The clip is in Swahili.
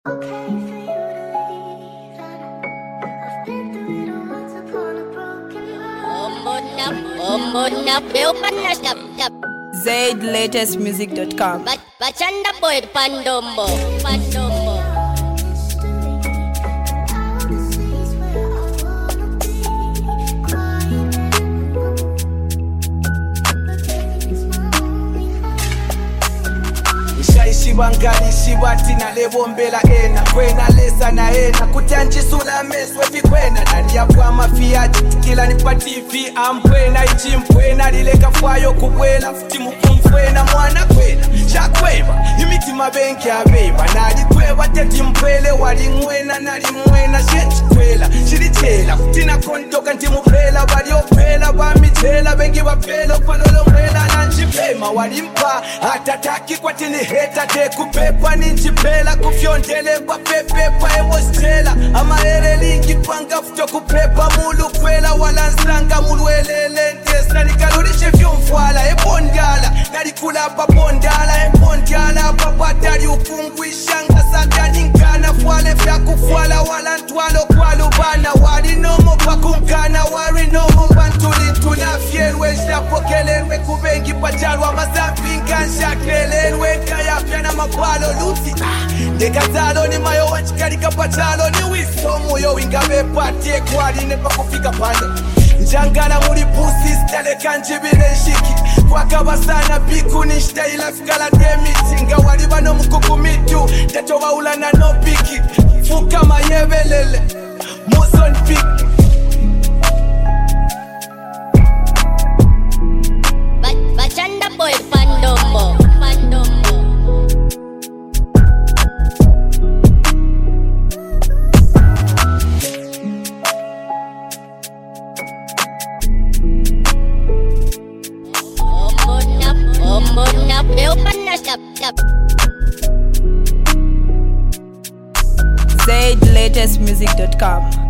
ZLatestmusic.com. Bachanda boy pandombo. Bangali shibati na lebombela ena kwena lesa na ena kutanjisula meswe fikwena nani yapwa mafiati kila nipa TV ampwena ichimpwena lileka fwayo kubwela futi mukumfwena mwana kwena shakweba imitima benki abeba nali kweba teti mpwele wali mwena nali mwena shenchi kwela shirichela kutina kontoka ntimupela wali opela bamitela bengi wapela kwanolo mwela nanjipema walimpa hatataki kwa tini heta kupepa ninjipela kufyondele kwa pepepa emostela amaere lingi panga futo kupepa mulu kwela wala nsanga mulu elelentesa nikalulishe vyomfwala ebondala nalikula babondala ebondala babatali ukungwishanga sagani nkana fwale vya kufwala wala ntwalo kwalubana walinomo pakunkana warinomo bantulintuna fyelwe shapokelelwe kubengi pachalwa mazambinga nshakelelwe kaya na mapalo luti ndekazalo ni mayo wachikalika pachalo ni wisomo yo ingabe patie kwali nepa kufika pande njangala muli pusi staleka njibile shiki kwakaba sana biku nishta ila fikala demiti nga wali bano mkukumitu teto waulana no piki fuka mayebelele muson piki Bachanda boy pandombo. ZLatestmusic.com.